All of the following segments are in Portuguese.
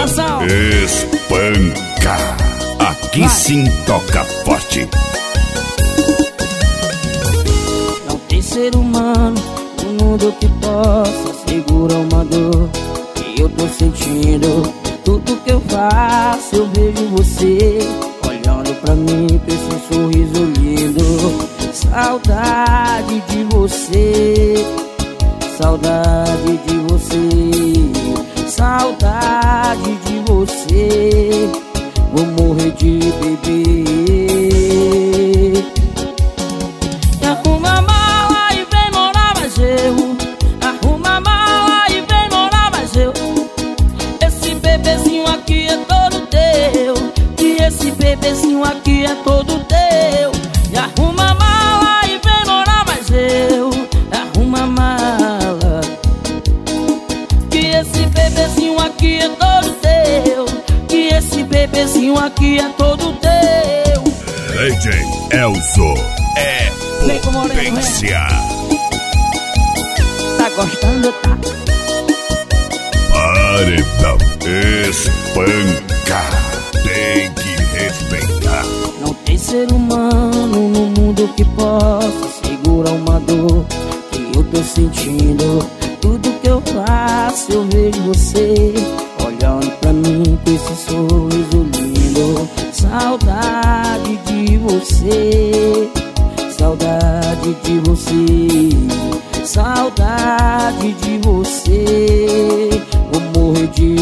coração. Espanca. Aqui sim toca forte. Não tem ser humano no mundo que possa segurar uma dor que eu tô sentindo. Tudo que eu faço eu vejo você olhando pra mim com esse sorriso lindo. Saudade de você, saudade de você, saudade de você. Vou morrer de beber. Arruma a mala e vem morar mais eu. Arruma a mala e vem morar mais eu. Esse bebezinho aqui é todo teu. E esse bebezinho aqui é todo teu. E arruma a mala e vem morar mais eu. Arruma a mala, que esse bebezinho aqui é todo teu. Que esse bebezinho aqui é todo teu. DJ Elzo é potência. Tá gostando, tá? Paredão espanca. Tem que respeitar. Não tem ser humano no mundo que possa segurar uma dor que eu tô sentindo. Tudo que eu faço eu vejo você olhando pra mim com esse sorriso lindo. Saudade de você, saudade de você, saudade de você. Vou morrer de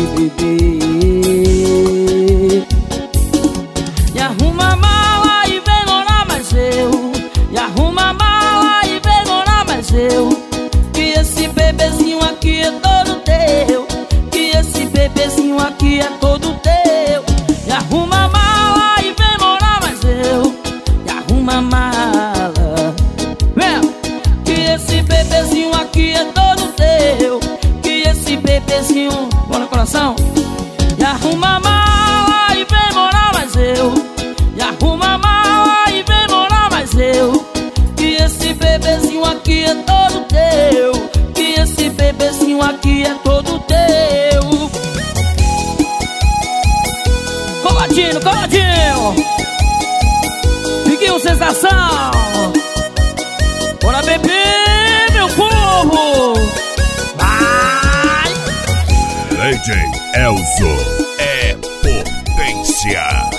beber. E arruma a mala e vem morar mais eu. E arruma a mala e vem morar mais eu. Que esse bebezinho aqui é todo teu. Que esse bebezinho aqui é todo teu. E arruma a mala e vem morar mais eu. E arruma a mala, vem. Que esse bebezinho aqui é todo teu. Que esse bebezinho, bora coração. E arruma a mala e vem morar mais eu. E arruma a mala e vem morar mais eu. Que esse bebezinho aqui é todo teu. Que esse bebezinho aqui é todo teu. Coladinho, coladinho. Fiquinho sensação. Bora beber, meu povo. Vai. DJ Elzo é potência.